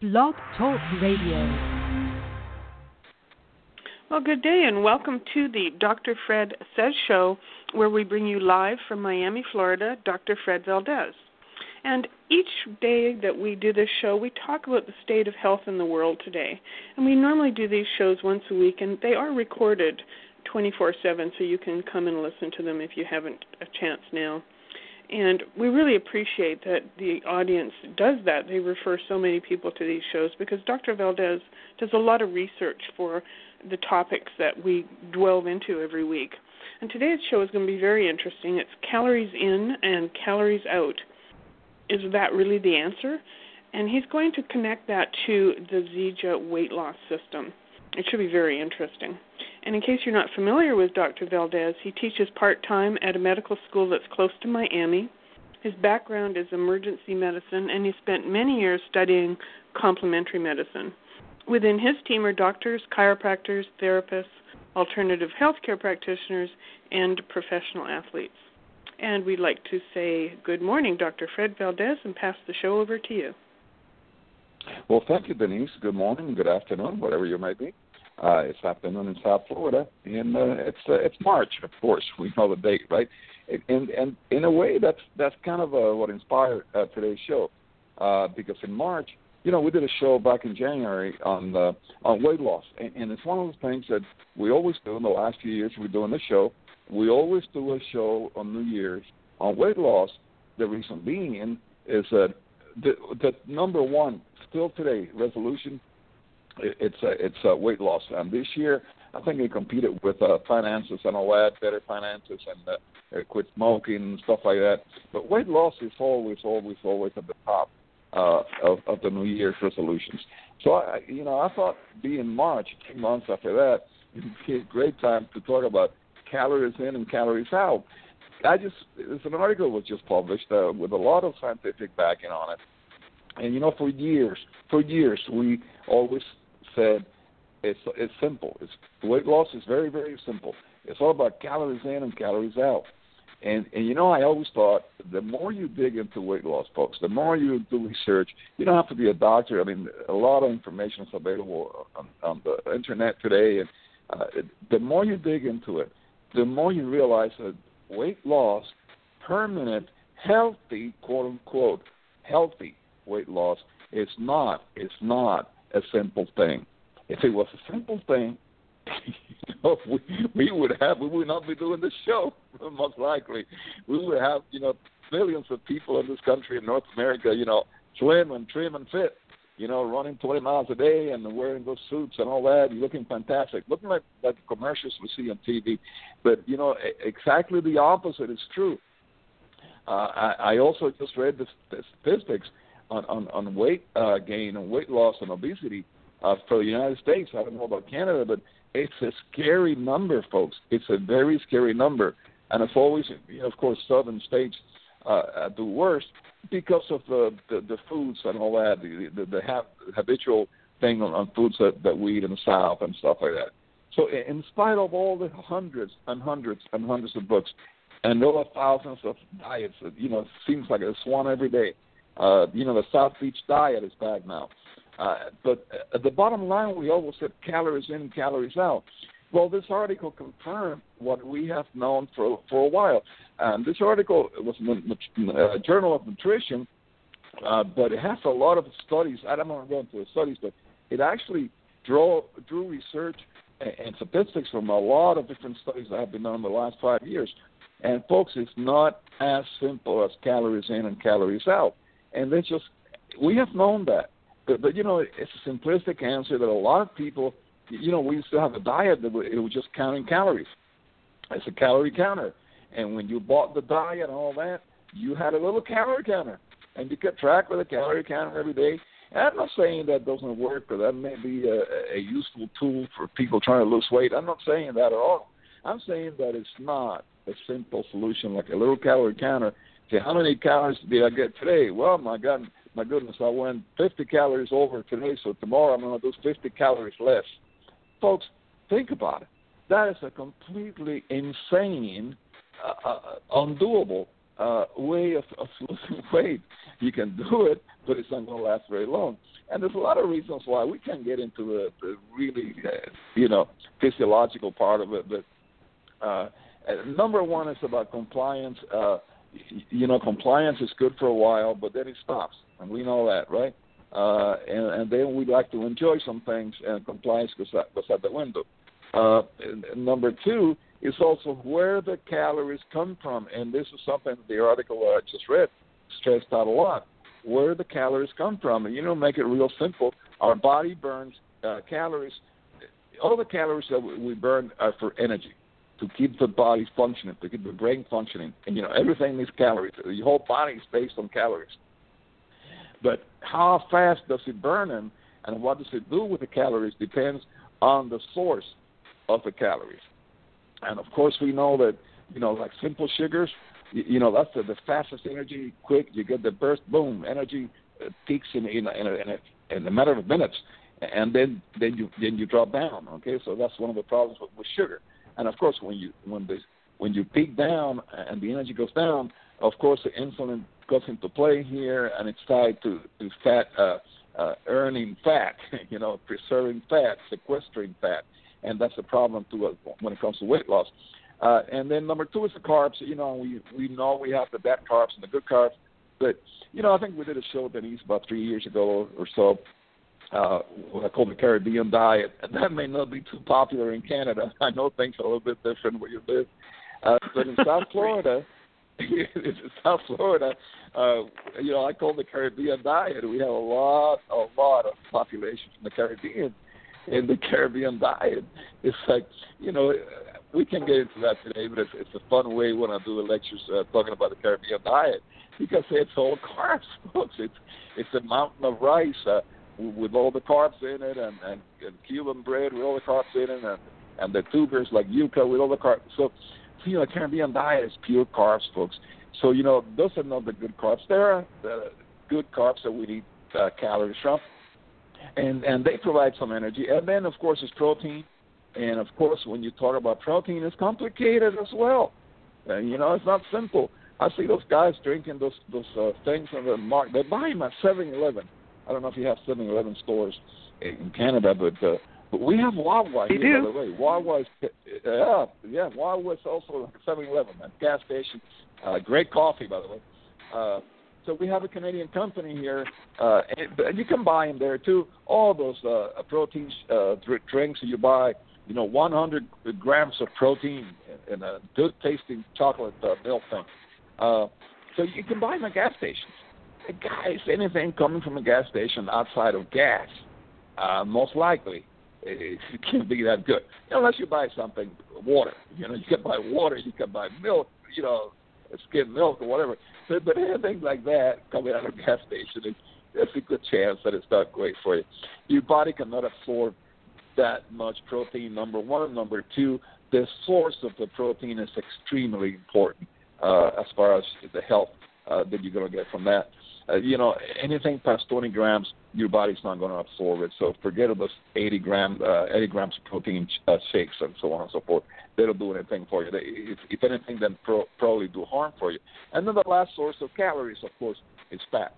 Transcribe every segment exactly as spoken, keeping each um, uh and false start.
Blog Talk Radio. Well, good day and welcome to the Doctor Fred Says Show, where we bring you live from Miami, Florida, Doctor Fred Valdez. And each day that we do this show, we talk about the state of health in the world today. And we normally do these shows once a week, and they are recorded twenty-four seven, so you can come and listen to them if you haven't a chance now. And we really appreciate that the audience does that. They refer so many people to these shows because Doctor Valdez does a lot of research for the topics that we delve into every week. And today's show is going to be very interesting. It's calories in and calories out. Is that really the answer? And he's going to connect that to the Zija weight loss system. It should be very interesting. And in case you're not familiar with Doctor Valdez, he teaches part-time at a medical school that's close to Miami. His background is emergency medicine, and he spent many years studying complementary medicine. Within his team are doctors, chiropractors, therapists, alternative healthcare practitioners, and professional athletes. And we'd like to say good morning, Doctor Fred Valdez, and pass the show over to you. Well, thank you, Denise. Good morning, good afternoon, whatever you may be. Uh, it's afternoon in South Florida, and uh, it's uh, it's March, of course. We know the date, right? And and in a way, that's that's kind of uh, what inspired uh, today's show, uh, because in March, you know, we did a show back in January on uh, on weight loss, and, and it's one of those things that we always do. In the last few years, we're doing the show. We always do a show on New Year's on weight loss. The reason being is that the, the number one still today resolution. It's a, it's a weight loss. And this year, I think we competed with uh, finances and all that, better finances and uh, quit smoking and stuff like that. But weight loss is always, always, always at the top uh, of, of the New Year's resolutions. So, I, you know, I thought being March, two months after that, it would be a great time to talk about calories in and calories out. I just, there's an article was just published uh, with a lot of scientific backing on it. And, you know, for years, for years, we always said it's it's simple. It's, weight loss is very, very simple. It's all about calories in and calories out. And, and, you know, I always thought the more you dig into weight loss, folks, the more you do research, you don't have to be a doctor. I mean, a lot of information is available on, on the Internet today. And uh, the more you dig into it, the more you realize that weight loss, permanent, healthy, quote-unquote, healthy weight loss is not, it's not a simple thing. If it was a simple thing, you know, we, we would have, we would not be doing this show, most likely. We would have, you know, millions of people in this country in North America, you know, slim and trim and fit, you know, running twenty miles a day and wearing those suits and all that, looking fantastic, looking like, like the commercials we see on T V. But, you know, exactly the opposite is true. Uh, I, I also just read the, the statistics On, on, on weight uh, gain and weight loss and obesity uh, for the United States. I don't know about Canada, but it's a scary number, folks. It's a very scary number. And it's always, you know, of course, southern states uh, do worse because of the, the, the foods and all that, the, the, the habitual thing on, on foods that, that we eat in the South and stuff like that. So in spite of all the hundreds and hundreds and hundreds of books and over thousands of diets, you know, it seems like it's one every day. Uh, you know, the South Beach diet is back now. Uh, but at the bottom line, we always said calories in, calories out. Well, this article confirmed what we have known for for a while. And this article was in a Journal of Nutrition, uh, but it has a lot of studies. I don't want to go into the studies, but it actually drew, drew research and, and statistics from a lot of different studies that have been done in the last five years. And, folks, it's not as simple as calories in and calories out. And they just, we have known that. But, but, you know, it's a simplistic answer that a lot of people, you know, we used to have a diet that it was just counting calories. It's a calorie counter. And when you bought the diet and all that, you had a little calorie counter. And you kept track with a calorie counter every day. And I'm not saying that doesn't work or that may be a, a useful tool for people trying to lose weight. I'm not saying that at all. I'm saying that it's not a simple solution like a little calorie counter. Say, how many calories did I get today? Well, my God, my goodness, I went fifty calories over today, so tomorrow I'm going to do fifty calories less. Folks, think about it. That is a completely insane, uh, uh, undoable uh, way of, of losing weight. You can do it, but it's not going to last very long. And there's a lot of reasons why. We can't get into the, the really, uh, you know, physiological part of it. But uh, number one is about compliance. Uh, you know, compliance is good for a while, but then it stops. And we know that, right? Uh, and, and then we like to enjoy some things, and compliance goes out, goes out the window. Uh, and, and number two is also where the calories come from. And this is something the article I just read stressed out a lot. Where the calories come from. And, you know, make it real simple. Our body burns uh, calories. All the calories that we burn are for energy, to keep the body functioning, to keep the brain functioning. And, you know, everything needs calories. Your whole body is based on calories. But how fast does it burn them, and what does it do with the calories depends on the source of the calories. And, of course, we know that, you know, like simple sugars, you, you know, that's the, the fastest energy, quick. You get the burst, boom, energy uh, peaks in, in, in, a, in, a, in a matter of minutes, and then then you then you drop down. Okay, so that's one of the problems with, with sugar. And, of course, when you when the when you peak down and the energy goes down, of course, the insulin goes into play here, and it's tied to, to fat, uh, uh, earning fat, you know, preserving fat, sequestering fat. And that's a problem, too, uh, when it comes to weight loss. Uh, and then number two is the carbs. You know, we we know we have the bad carbs and the good carbs. But, you know, I think we did a show, Denise, about three years ago or so, uh, what I call the Caribbean diet. And that may not be too popular in Canada. I know things are a little bit different where you live. Uh, but in South Florida, in South Florida, uh, you know, I call the Caribbean diet. We have a lot, a lot of population from the Caribbean. In the Caribbean diet, it's like, you know, we can get into that today, but it's, it's a fun way when I do the lectures uh, talking about the Caribbean diet, because it's all carbs, folks. It's it's a mountain of rice uh, with all the carbs in it, and, and, and Cuban bread with all the carbs in it, and, and the tubers like yuca with all the carbs. So, you know, the Caribbean diet is pure carbs, folks. So, you know, those are not the good carbs. There are the good carbs that we need uh, calories from. And and they provide some energy. And then, of course, it's protein. And, of course, when you talk about protein, it's complicated as well. Uh, you know, it's not simple. I see those guys drinking those those uh, things on the market. They buy them at seven eleven. I don't know if you have seven eleven stores in Canada, but uh, but we have Wawa we here, do. by the way. Wawa is, uh, yeah, yeah, Wawa is also seven eleven, a gas station. Uh, great coffee, by the way. Uh So we have a Canadian company here, uh, and, and you can buy them there too. All those uh, protein uh, drinks that you buy, you know, one hundred grams of protein in a good tasting chocolate uh, milk thing. Uh, so you can buy them at gas stations. And guys, anything coming from a gas station outside of gas, uh, most likely it, it can't be that good, unless you buy something, water. You know, you can buy water, you can buy milk, you know, skim milk or whatever. But, but anything like that coming out of a gas station, there's a good chance that it's not great for you. Your body cannot absorb that much protein, number one. Number two, the source of the protein is extremely important uh, as far as the health uh, that you're going to get from that. Uh, you know, anything past twenty grams, your body's not going to absorb it. So forget about eighty gram, uh, eighty grams of protein uh, shakes and so on and so forth. They don't do anything for you. They, if, if anything, then pro, probably do harm for you. And then the last source of calories, of course, is fat.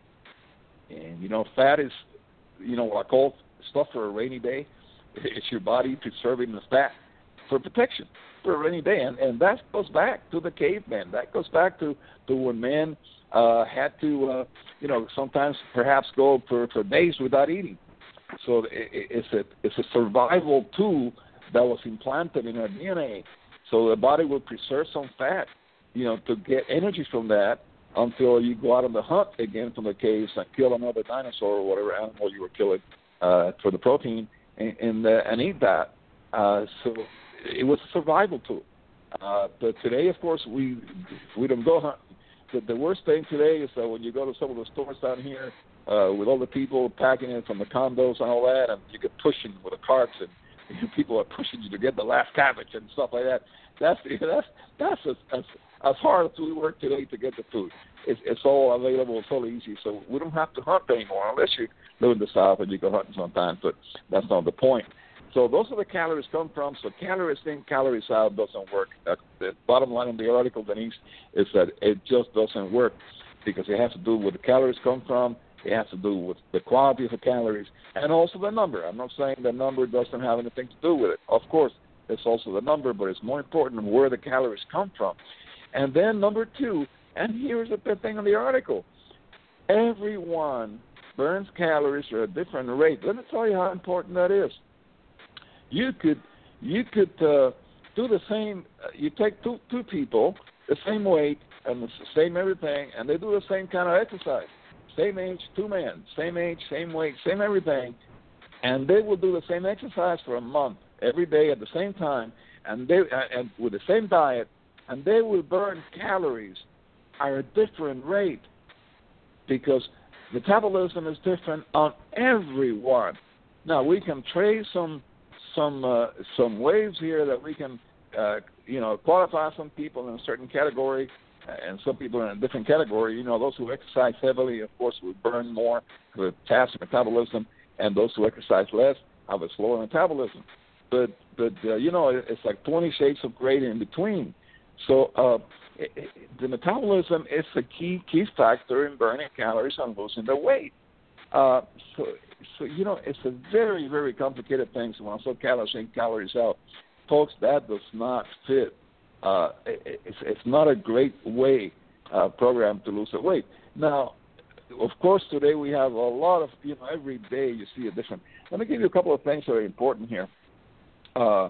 And, you know, fat is, you know, what I call stuff for a rainy day. It's your body preserving the fat for protection for a rainy day. And, and that goes back to the caveman. That goes back to, to when men uh, had to, uh, you know, sometimes perhaps go for, for days without eating. So it, it's a it's a survival tool that was implanted in our D N A, so the body will preserve some fat, you know, to get energy from that until you go out on the hunt again from the caves and kill another dinosaur or whatever animal you were killing uh, for the protein and and, uh, and eat that. Uh, so it was a survival tool. Uh, but today, of course, we we don't go hunt. The, the worst thing today is that when you go to some of the stores down here uh, with all the people packing in from the condos and all that, and you get pushing with the carts and people are pushing you to get the last cabbage and stuff like that. That's that's that's as as, as hard as we work today to get the food. It's, it's all available. It's all easy. So we don't have to hunt anymore unless you live in the South and you go hunting sometimes. But that's not the point. So those are the calories come from. So calories in, calories out doesn't work. Uh, the bottom line in the article, Denise, is that it just doesn't work because it has to do with the calories come from. It has to do with the quality of the calories and also the number. I'm not saying the number doesn't have anything to do with it. Of course, it's also the number, but it's more important where the calories come from. And then number two, and here's the big thing on the article, everyone burns calories at a different rate. Let me tell you how important that is. You could you could uh, do the same. Uh, you take two two people, the same weight and the same everything, and they do the same kind of exercise. Same age, two men, same age, same weight, same everything, and they will do the same exercise for a month, every day at the same time, and they uh, and with the same diet, and they will burn calories at a different rate because metabolism is different on everyone. Now we can trace some. Some uh, some ways here that we can, uh, you know, qualify some people in a certain category, and some people in a different category. You know, those who exercise heavily, of course, will burn more with faster metabolism, and those who exercise less have a slower metabolism. But but uh, you know, it's like twenty shades of gray in between. So uh, it, it, the metabolism is a key key factor in burning calories and losing the weight. Uh, so. So, you know, it's a very, very complicated thing. So when I say calories in, calories out, folks, that does not fit. Uh, it, it's, it's not a great way uh, program to lose the weight. Now, of course, today we have a lot of, you know, every day you see a different. Let me give you a couple of things that are important here. Uh,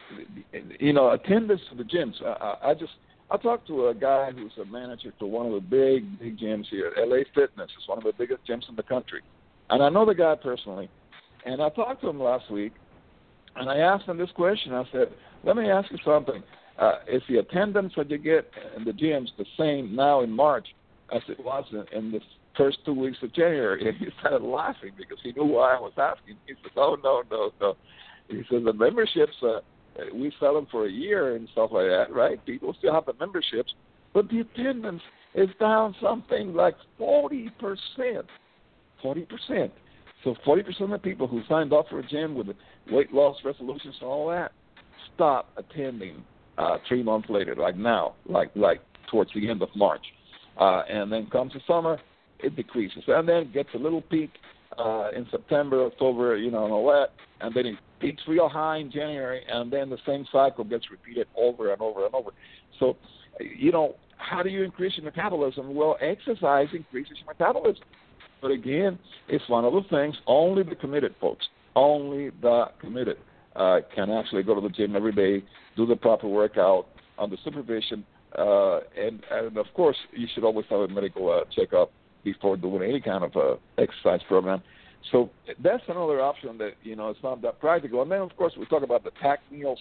you know, attendance to the gyms. I, I just, I talked to a guy who's a manager for one of the big, big gyms here. L A Fitness is one of the biggest gyms in the country. And I know the guy personally, and I talked to him last week, and I asked him this question. I said, let me ask you something. Uh, is the attendance that you get in the gyms the same now in March as it was in, in the first two weeks of January? And he started laughing because he knew why I was asking. He said, oh, no, no, no. He said, the memberships, uh, we sell them for a year and stuff like that, right? People still have the memberships, but the attendance is down something like forty percent. forty percent. So forty percent of the people who signed up for a gym with weight loss resolutions and all that stop attending uh, three months later, like now, like like towards the end of March. Uh, and then comes the summer, it decreases. And then gets a little peak uh, in September, October, you know, and all that. And then it peaks real high in January, and then the same cycle gets repeated over and over and over. So, you know, how do you increase your metabolism? Well, exercise increases your metabolism. But again, it's one of the things, only the committed folks, only the committed uh, can actually go to the gym every day, do the proper workout under supervision. Uh, and, and, of course, you should always have a medical uh, checkup before doing any kind of uh, exercise program. So that's another option that, you know, it's not that practical. And then, of course, we talk about the packed meals.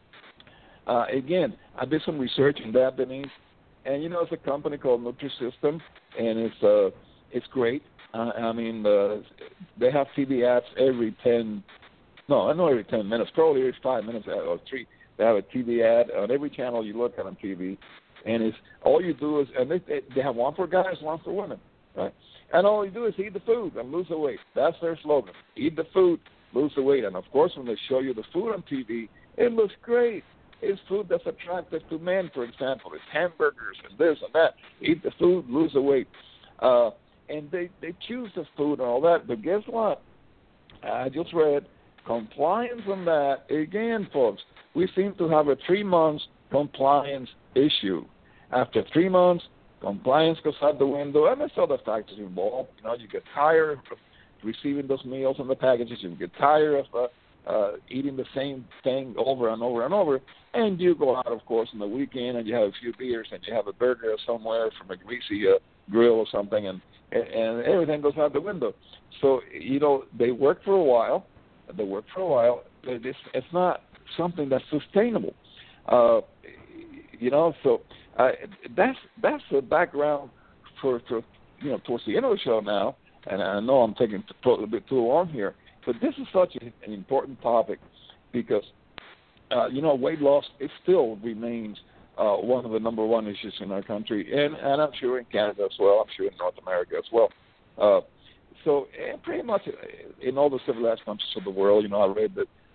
Uh, again, I did some research on that, Denise. And, you know, it's a company called Nutrisystem, and it's uh, it's great. Uh, I mean, uh, they have T V ads every ten, no, not every ten minutes, probably every five minutes or three. They have a T V ad on every channel you look at on T V, and it's all you do is, and they they have one for guys, one for women, right? And all you do is eat the food and lose the weight. That's their slogan: eat the food, lose the weight. And of course, when they show you the food on T V, it looks great. It's food that's attractive to men, for example. It's hamburgers and this and that. Eat the food, lose the weight. Uh, And they, they choose the food and all that. But guess what? I just read compliance on that. Again, folks, we seem to have a three-month compliance issue. After three months, compliance goes out the window, and there's other factors involved. You know, you get tired of receiving those meals in the packages. You get tired of uh, uh, eating the same thing over and over and over. And you go out, of course, on the weekend, and you have a few beers, and you have a burger somewhere from a greasy uh, grill or something, and and everything goes out the window. So, you know, they work for a while. They work for a while. But it's, it's not something that's sustainable. Uh, you know, so uh, that's that's the background for, for, you know, towards the end of the show now. And I know I'm taking a little bit too long here, but this is such an important topic because, uh, you know, weight loss, it still remains Uh, one of the number one issues in our country, and, and I'm sure in Canada as well. I'm sure in North America as well. Uh, so and pretty much in all the civilized countries of the world, you know, I read that the,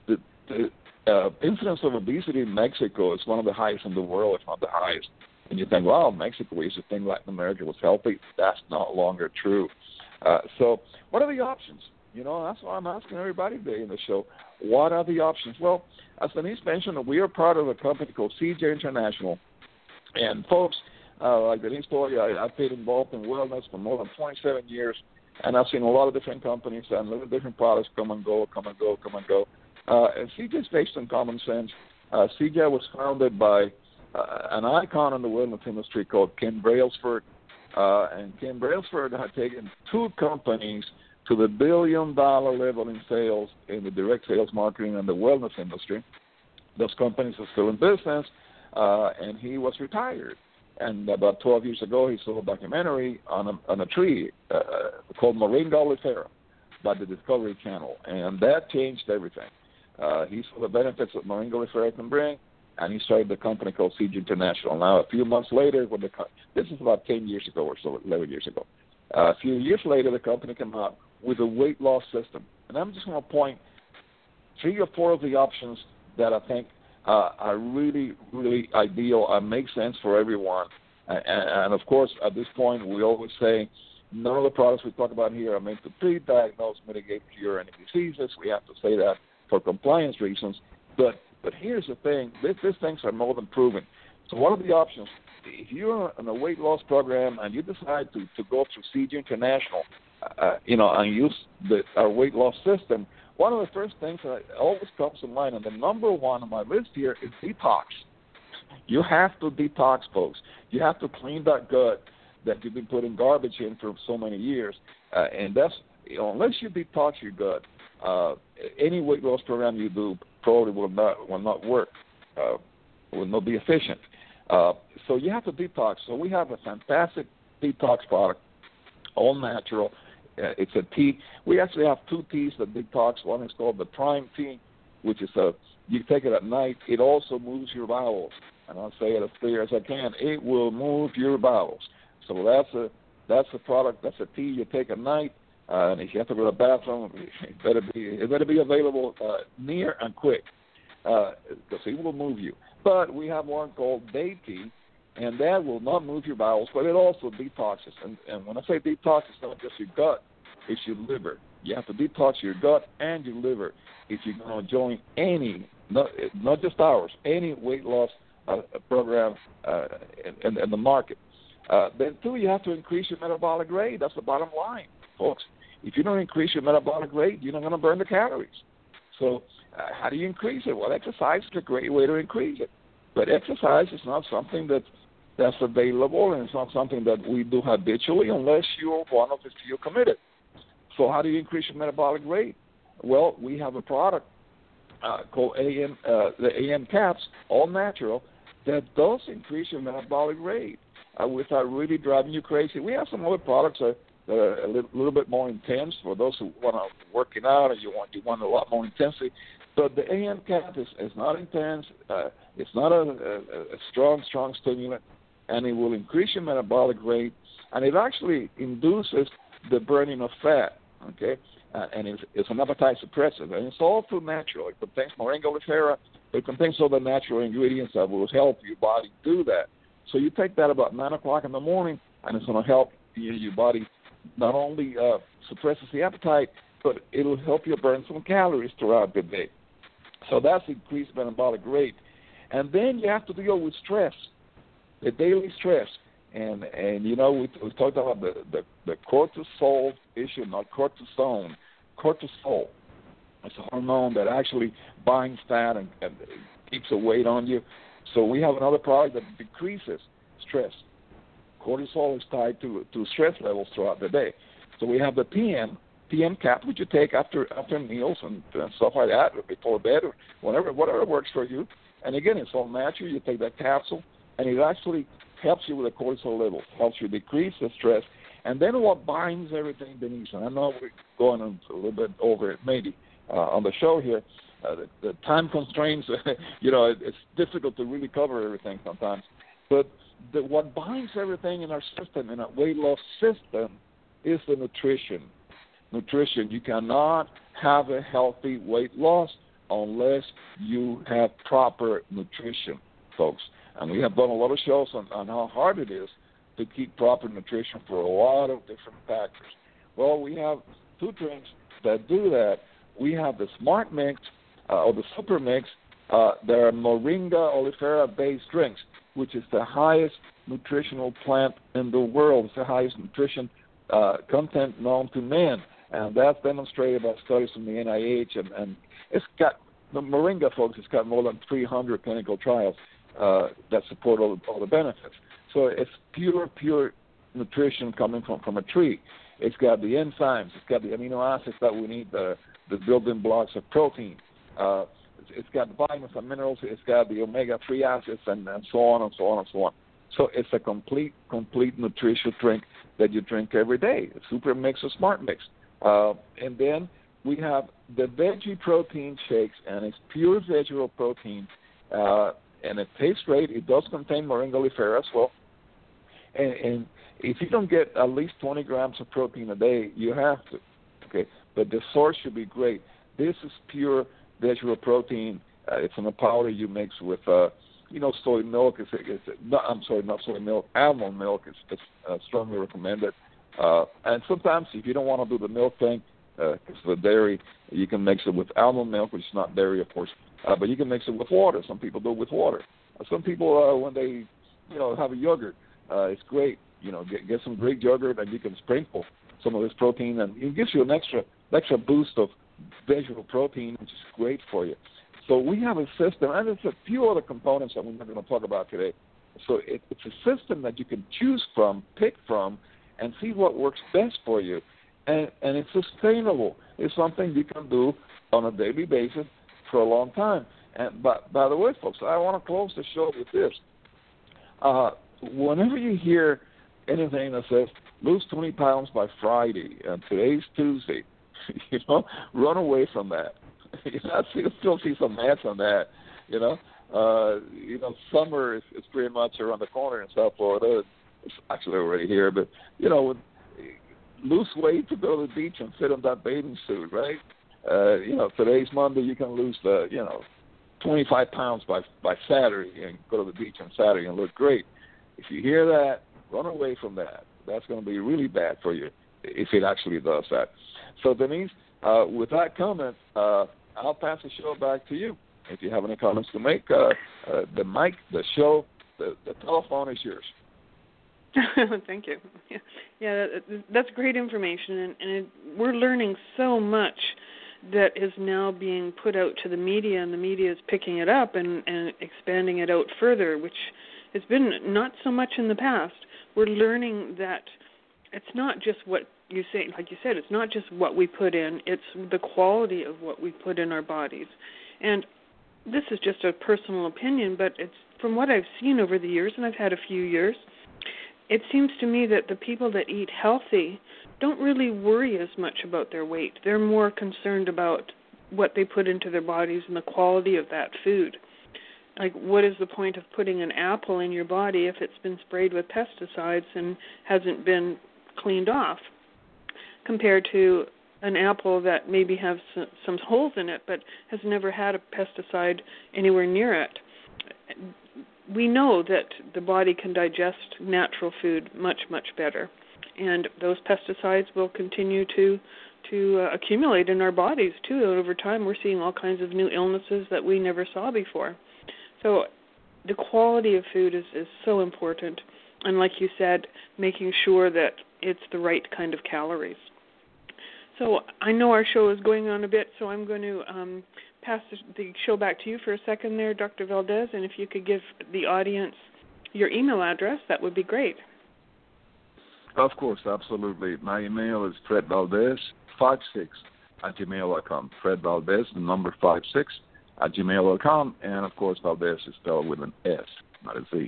the uh, incidence of obesity in Mexico is one of the highest in the world, if not the highest. And you think, wow, Mexico used to think Latin America was healthy. That's not longer true. Uh, so what are the options? You know, that's why I'm asking everybody today in the show, what are the options? Well, as Denise mentioned, we are part of a company called C J International. And folks, uh, like Denise told you, I, I've been involved in wellness for more than twenty-seven years, and I've seen a lot of different companies and a lot of different products come and go, come and go, come and go. Uh, and C J is based on common sense. Uh, C J was founded by uh, an icon in the wellness industry called Ken Brailsford. Uh, and Ken Brailsford had taken two companies to the billion-dollar level in sales in the direct sales marketing and the wellness industry. Those companies are still in business, uh, and he was retired. And about twelve years ago, he saw a documentary on a, on a tree uh, called Moringa oleifera by the Discovery Channel, and that changed everything. Uh, he saw the benefits that Moringa oleifera can bring, and he started the company called C J International. Now, a few months later, when the this is about ten years ago or so, eleven years ago, uh, a few years later, the company came out with a weight loss system. And I'm just going to point three or four of the options that I think uh, are really, really ideal and make sense for everyone. And, and, of course, at this point, we always say none of the products we talk about here are meant to treat, diagnose, mitigate, cure any diseases. We have to say that for compliance reasons. But but here's the thing. This, these things are more than proven. So what are the options? If you're in a weight loss program and you decide to, to go through C J International, uh, you know, and use the, our weight loss system, one of the first things that always comes to mind, and the number one on my list here, is detox. You have to detox, folks. You have to clean that gut that you've been putting garbage in for so many years. Uh, and that's, you know, unless you detox your gut, uh, any weight loss program you do probably will not will not work, uh, will not be efficient. Uh, so you have to detox. So we have a fantastic detox product, all natural. Uh, it's a tea. We actually have two teas that detox. One is called the Prime Tea, which is a, you take it at night. It also moves your bowels. And I'll say it as clear as I can. It will move your bowels. So that's a that's a product. That's a tea you take at night. Uh, and if you have to go to the bathroom, it better be it better be available uh, near and quick, because uh, it will move you. But we have one called Day Tea, and that will not move your bowels, but it also detoxes. And, and when I say detox, it's not just your gut, it's your liver. You have to detox your gut and your liver if you're going to join any, not, not just ours, any weight loss uh, program uh, in, in the market. Uh, then, two, you have to increase your metabolic rate. That's the bottom line, folks. If you don't increase your metabolic rate, you're not going to burn the calories. So uh, how do you increase it? Well, exercise is a great way to increase it. But exercise is not something that, that's available, and it's not something that we do habitually unless you're one of the few committed. So how do you increase your metabolic rate? Well, we have a product uh, called A M, uh, the A M Caps, all natural, that does increase your metabolic rate uh, without really driving you crazy. We have some other products that that are a little, little bit more intense for those who want to working out and you want you want a lot more intensity. But the A M Cap is, is not intense. Uh, it's not a, a, a strong, strong stimulant, and it will increase your metabolic rate, and it actually induces the burning of fat. Okay, uh, and it's, it's an appetite suppressant, and it's all through natural. It contains Moringa oleifera. It contains all the natural ingredients that will help your body do that. So you take that about nine o'clock in the morning, and it's going to help your, your body not only uh, suppresses the appetite, but it'll help you burn some calories throughout the day. So that's increased metabolic rate. And then you have to deal with stress, the daily stress. And, and you know, we, we talked about the, the, the cortisol issue, not cortisone. Cortisol. It's a hormone that actually binds fat and, and keeps a weight on you. So we have another product that decreases stress. Cortisol is tied to, to stress levels throughout the day. So we have the P M, P M Cap, which you take after after meals and, and stuff like that, or before bed, or whatever, whatever works for you. And again, it's all natural. You take that capsule, and it actually helps you with the cortisol levels, helps you decrease the stress. And then what binds everything, Denise, and I know we're going on a little bit over it maybe uh, on the show here, uh, the, the time constraints, you know, it, it's difficult to really cover everything sometimes. But the, what binds everything in our system, in our weight loss system, is the nutrition. Nutrition. You cannot have a healthy weight loss unless you have proper nutrition, folks. And we have done a lot of shows on, on how hard it is to keep proper nutrition for a lot of different factors. Well, we have two drinks that do that. We have the Smart Mix uh, or the Super Mix. Uh, there are Moringa oleifera-based drinks, which is the highest nutritional plant in the world. It's the highest nutrition uh, content known to man, and that's demonstrated by studies from the N I H. And, and it's got the Moringa, folks. It's got more than three hundred clinical trials uh, that support all, all the benefits. So it's pure, pure nutrition coming from, from a tree. It's got the enzymes. It's got the amino acids that we need, the, the building blocks of protein. Uh, it's, it's got vitamins and minerals. It's got the omega three acids and, and so on and so on and so on. So it's a complete, complete nutritious drink that you drink every day. A Super Mix or Smart Mix. Uh, and then we have the veggie protein shakes, and it's pure vegetable protein, uh, and it tastes great. It does contain Moringa oleifera as well. And, and if you don't get at least twenty grams of protein a day, you have to. Okay, but the source should be great. This is pure vegetable protein. Uh, it's in a powder you mix with, uh, you know, soy milk. It's, it's not, I'm sorry, not soy milk. Almond milk is it's, uh, strongly recommended. Uh, and sometimes if you don't want to do the milk thing, because uh, the dairy, you can mix it with almond milk, which is not dairy, of course. Uh, but you can mix it with water. Some people do it with water. Uh, some people, uh, when they, you know, have a yogurt, uh, it's great. You know, get, get some Greek yogurt, and you can sprinkle some of this protein, and it gives you an extra extra boost of vegetable protein, which is great for you. So we have a system, and there's a few other components that we're not going to talk about today. So it, it's a system that you can choose from, pick from, and see what works best for you. And, and it's sustainable. It's something you can do on a daily basis for a long time. And but, by the way, folks, I want to close the show with this. Uh, whenever you hear anything that says, lose twenty pounds by Friday, and today's Tuesday, you know, run away from that. You know, I still, still see some ads on that, you know. Uh, you know, summer is, is pretty much around the corner in South Florida. It's actually already here, but, you know, lose weight to go to the beach and sit on that bathing suit, right? Uh, you know, today's Monday, you can lose, the, you know, twenty-five pounds by by Saturday and go to the beach on Saturday and look great. If you hear that, run away from that. That's going to be really bad for you if it actually does that. So, Denise, uh, with that comment, uh, I'll pass the show back to you. If you have any comments to make, uh, uh, the mic, the show, the, the telephone is yours. Thank you. Yeah, yeah that, that's great information, and, and it, we're learning so much that is now being put out to the media, and the media is picking it up and, and expanding it out further, which has been not so much in the past. We're learning that it's not just what you say, like you said, it's not just what we put in, it's the quality of what we put in our bodies. And this is just a personal opinion, but it's from what I've seen over the years, and I've had a few years, it seems to me that the people that eat healthy don't really worry as much about their weight. They're more concerned about what they put into their bodies and the quality of that food. Like, what is the point of putting an apple in your body if it's been sprayed with pesticides and hasn't been cleaned off, compared to an apple that maybe has some, some holes in it but has never had a pesticide anywhere near it? We know that the body can digest natural food much, much better, and those pesticides will continue to to uh, accumulate in our bodies, too. Over time, we're seeing all kinds of new illnesses that we never saw before. So the quality of food is, is so important, and like you said, making sure that it's the right kind of calories. So I know our show is going on a bit, so I'm going to um, pass the show back to you for a second there, Doctor Valdez, and if you could give the audience your email address, that would be great. Of course, absolutely. My email is Fred Valdez five six at gmail dot com. Fred Valdez, the number five six at gmail dot com, and of course, Valdez is spelled with an S, not a Z.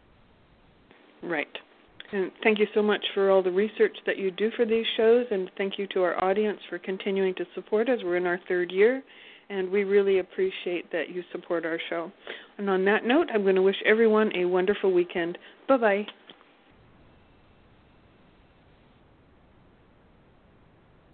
Right. And thank you so much for all the research that you do for these shows, and thank you to our audience for continuing to support us. We're in our third year, and we really appreciate that you support our show. And on that note, I'm going to wish everyone a wonderful weekend. Bye-bye.